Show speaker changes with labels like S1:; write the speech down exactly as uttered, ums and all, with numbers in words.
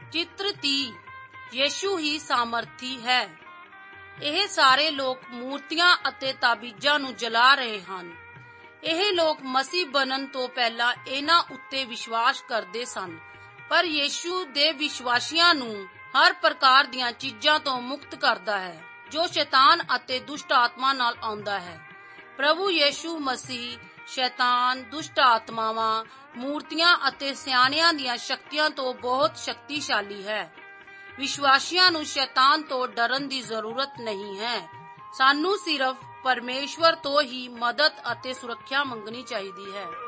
S1: ਚਿੱਤਰ ਤੀਹ ਯੀਸ਼ੂ ਹੀ ਸਾਮਰਥੀ ਹੈ। ਇਹ ਸਾਰੇ ਲੋਕ ਮੂਰਤੀਆਂ ਅਤੇ ਤਾਬੀਜ਼ਾਂ ਨੂੰ ਜਲਾ ਰਹੇ ਹਨ। ਇਹ ਲੋਕ ਮਸੀਹ ਬਣਨ ਤੋਂ ਪਹਿਲਾਂ ਇਹਨਾਂ ਉੱਤੇ ਵਿਸ਼ਵਾਸ ਕਰਦੇ ਸਨ, ਪਰ ਯੀਸ਼ੂ ਦੇ ਵਿਸ਼ਵਾਸੀਆਂ ਨੂੰ ਹਰ ਪ੍ਰਕਾਰ ਦੀਆਂ ਚੀਜ਼ਾਂ ਤੋਂ ਮੁਕਤ ਕਰਦਾ ਹੈ ਜੋ ਸ਼ੈਤਾਨ ਅਤੇ ਦੁਸ਼ਟ ਆਤਮਾ ਨਾਲ ਆਉਂਦਾ ਹੈ। ਪ੍ਰਭੂ ਯੀਸ਼ੂ ਮਸੀਹ ਸ਼ੈਤਾਨ, ਦੁਸ਼ਟ ਆਤਮਾਵਾਂ, ਮੂਰਤੀਆਂ ਅਤੇ ਸਿਆਣਿਆਂ ਦੀਆਂ ਸ਼ਕਤੀਆਂ ਤੋਂ ਬਹੁਤ ਸ਼ਕਤੀਸ਼ਾਲੀ ਹੈ। ਵਿਸ਼ਵਾਸੀਆਂ ਨੂੰ ਸ਼ੈਤਾਨ ਤੋਂ ਡਰਨ ਦੀ ਜ਼ਰੂਰਤ ਨਹੀਂ ਹੈ। ਸਾਨੂੰ ਸਿਰਫ ਪਰਮੇਸ਼ਵਰ ਤੋਂ ਹੀ ਮਦਦ ਅਤੇ ਸੁਰੱਖਿਆ ਮੰਗਣੀ ਚਾਹੀਦੀ ਹੈ।